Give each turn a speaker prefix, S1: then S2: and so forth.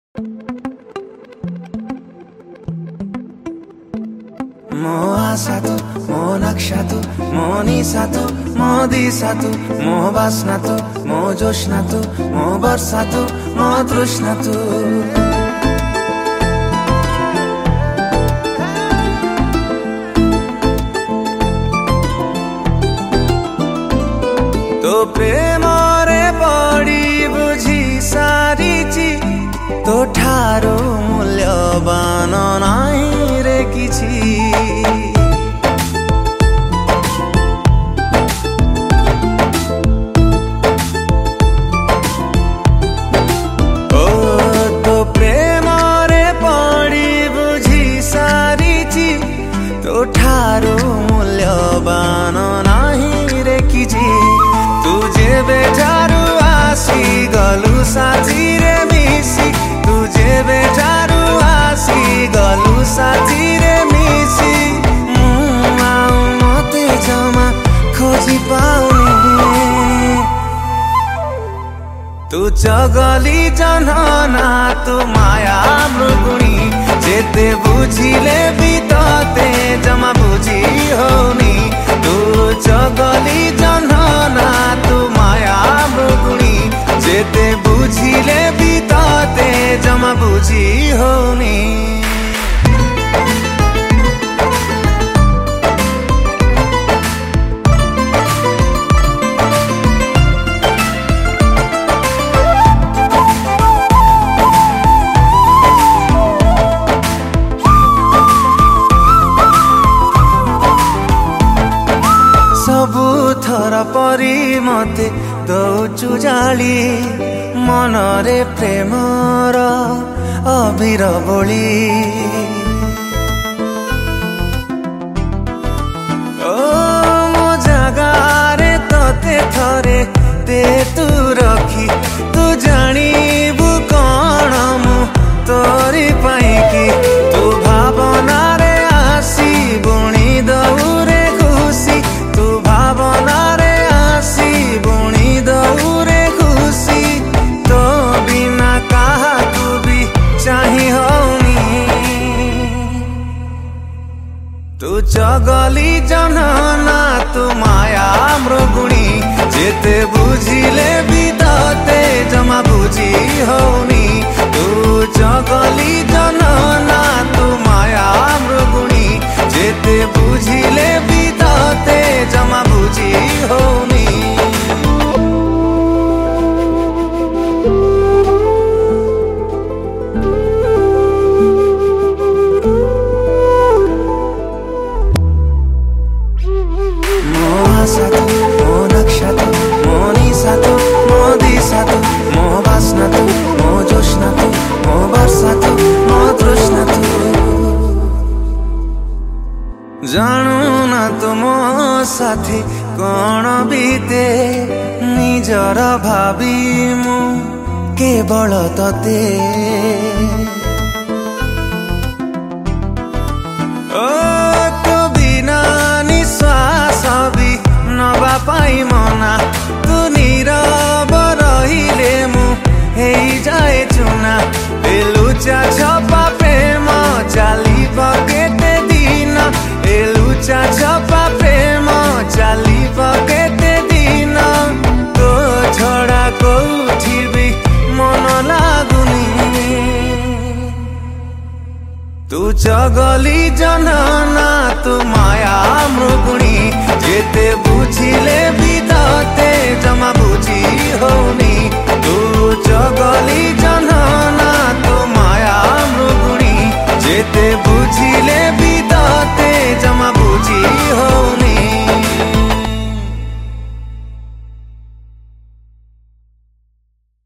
S1: मो आशा तू, मो नक्शा तू, मो निशा तू, मो दिशा तू, मो बासना तू, मो जोशना तू, मो वर्षा तू, मो तृष्णा तू। तो प्रेम रे पड़ी बुझी सारीची तो ठारो मूल्यवान नाही रे किछि। ओ तो प्रेम रे पड़ी बुझी सारीची तो ठारो मूल्यवान नाही रे किछि। तुझे बेचारू आसी गलु साथी रे मिसी, तुझे बेचारू आसी गलु साथी रे मिसी। मते जमा खोजी पाउनी तू चगली जनना तू माया मृगुणी। जेते बुझिले भी तते जमा बुझी होनी। तू चगली जनना तू माया मृगुणी। जेते बुझिले भी तते जमा बुझी होनी। सबु थर परी मते दौचु जाली मनरे प्रेमर अबीर बोली। ओ मो जगारे तते थरे दे तू रखी। तू जानिबु कौन मु तोरी पाई कि तू भावना रे आसी बुणी दौरे खुशी। तू भावना रे आसी बुणी दौरे खुशी। तो बिना कहा तू भी चाही होनी। तू चगली जनना तू माया मृगुणी। जेते बुझिले भी तते जमा बुझी होनी। तू चगली जनना तू माया मृगुणी। जेते बुझिले भी तते जमा बुझी होनी। मो आशा तू, मो नक्शा तू, मो निशा तू, मो दिशा तू, मो बासना तू, मो जोशना तू, मो वर्षा तू, मो तृष्णा तू। जानू ना तो मो साथी कौन बीते निजर भावी मु केवल तते। ओ तो बिना निश्वास भी नवा पाई मना। तू नीरव रहिले मु हेई जाए चुना। लुचा छपा प्रेम चाली केते दिन। लुचा छपा प्रेम चाली केते दिन। तो छड़ा कोठी भी मन लागुनी। तू चगली जनना तू माया मृगुणी।